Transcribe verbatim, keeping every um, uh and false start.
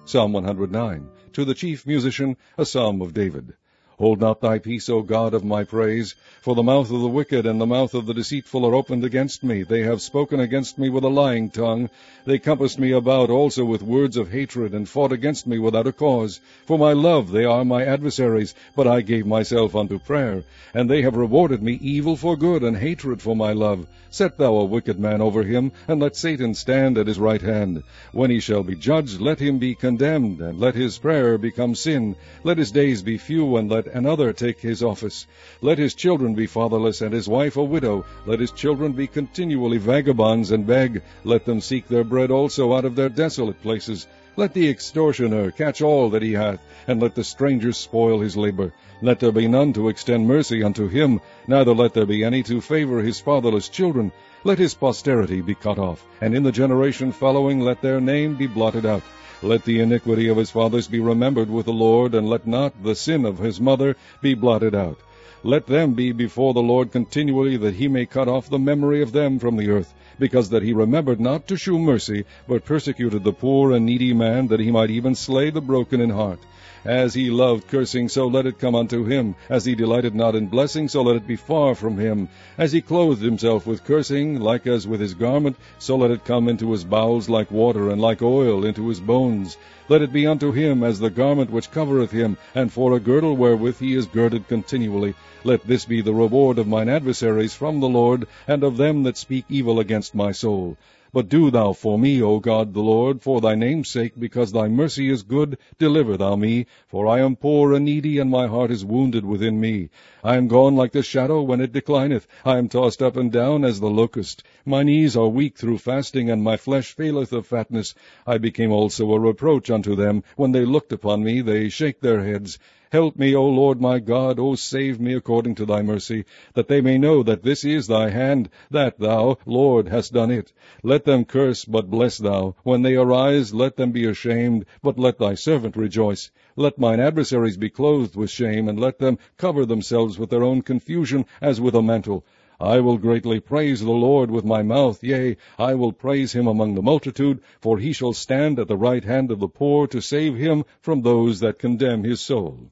Psalm one hundred nine. To the chief musician, a psalm of David. Hold not thy peace, O God of my praise, for the mouth of the wicked and the mouth of the deceitful are opened against me. They have spoken against me with a lying tongue. They compassed me about also with words of hatred, and fought against me without a cause. For my love they are my adversaries, but I gave myself unto prayer. And they have rewarded me evil for good, and hatred for my love. Set thou a wicked man over him, and let Satan stand at his right hand. When he shall be judged, let him be condemned, and let his prayer become sin. Let his days be few, and let another take his office. Let his children be fatherless, and his wife a widow. Let his children be continually vagabonds, and beg. Let them seek their bread also out of their desolate places. Let the extortioner catch all that he hath, and let the stranger spoil his labor. Let there be none to extend mercy unto him, neither let there be any to favor his fatherless children. Let his posterity be cut off, and in the generation following let their name be blotted out. Let the iniquity of his fathers be remembered with the Lord, and let not the sin of his mother be blotted out. Let them be before the Lord continually, that he may cut off the memory of them from the earth, because that he remembered not to shew mercy, but persecuted the poor and needy man, that he might even slay the broken in heart. As he loved cursing, so let it come unto him. As he delighted not in blessing, so let it be far from him. As he clothed himself with cursing, like as with his garment, so let it come into his bowels like water, and like oil into his bones. Let it be unto him as the garment which covereth him, and for a girdle wherewith he is girded continually. Let this be the reward of mine adversaries from the Lord, and of them that speak evil against my soul. But do thou for me, O God the Lord, for thy name's sake, because thy mercy is good, deliver thou me. For I am poor and needy, and my heart is wounded within me. I am gone like the shadow when it declineth. I am tossed up and down as the locust. My knees are weak through fasting, and my flesh faileth of fatness. I became also a reproach unto them. When they looked upon me, they shake their heads. Help me, O Lord my God, O save me according to thy mercy, that they may know that this is thy hand, that thou, Lord, hast done it. Let them curse, but bless thou. When they arise, let them be ashamed, but let thy servant rejoice. Let mine adversaries be clothed with shame, and let them cover themselves with their own confusion as with a mantle. I will greatly praise the Lord with my mouth, yea, I will praise him among the multitude, for he shall stand at the right hand of the poor to save him from those that condemn his soul.